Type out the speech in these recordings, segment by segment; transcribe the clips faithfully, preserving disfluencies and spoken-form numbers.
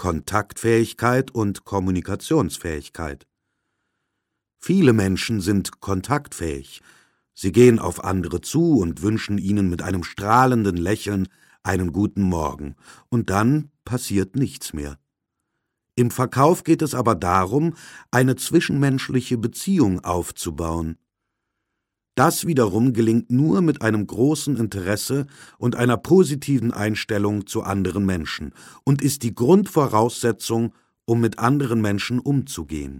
Kontaktfähigkeit und Kommunikationsfähigkeit. Viele Menschen sind kontaktfähig. Sie gehen auf andere zu und wünschen ihnen mit einem strahlenden Lächeln einen guten Morgen, und dann passiert nichts mehr. Im Verkauf geht es aber darum, eine zwischenmenschliche Beziehung aufzubauen. Das wiederum gelingt nur mit einem großen Interesse und einer positiven Einstellung zu anderen Menschen und ist die Grundvoraussetzung, um mit anderen Menschen umzugehen.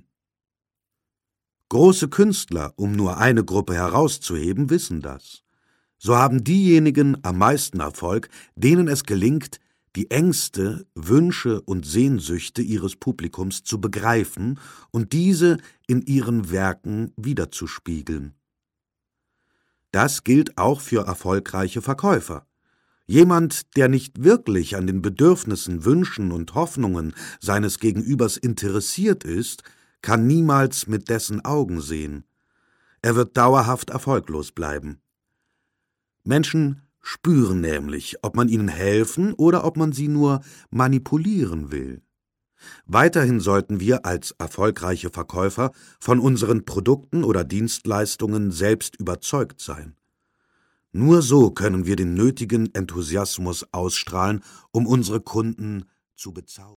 Große Künstler, um nur eine Gruppe herauszuheben, wissen das. So haben diejenigen am meisten Erfolg, denen es gelingt, die Ängste, Wünsche und Sehnsüchte ihres Publikums zu begreifen und diese in ihren Werken widerzuspiegeln. Das gilt auch für erfolgreiche Verkäufer. Jemand, der nicht wirklich an den Bedürfnissen, Wünschen und Hoffnungen seines Gegenübers interessiert ist, kann niemals mit dessen Augen sehen. Er wird dauerhaft erfolglos bleiben. Menschen spüren nämlich, ob man ihnen helfen oder ob man sie nur manipulieren will. Weiterhin sollten wir als erfolgreiche Verkäufer von unseren Produkten oder Dienstleistungen selbst überzeugt sein. Nur so können wir den nötigen Enthusiasmus ausstrahlen, um unsere Kunden zu bezaubern.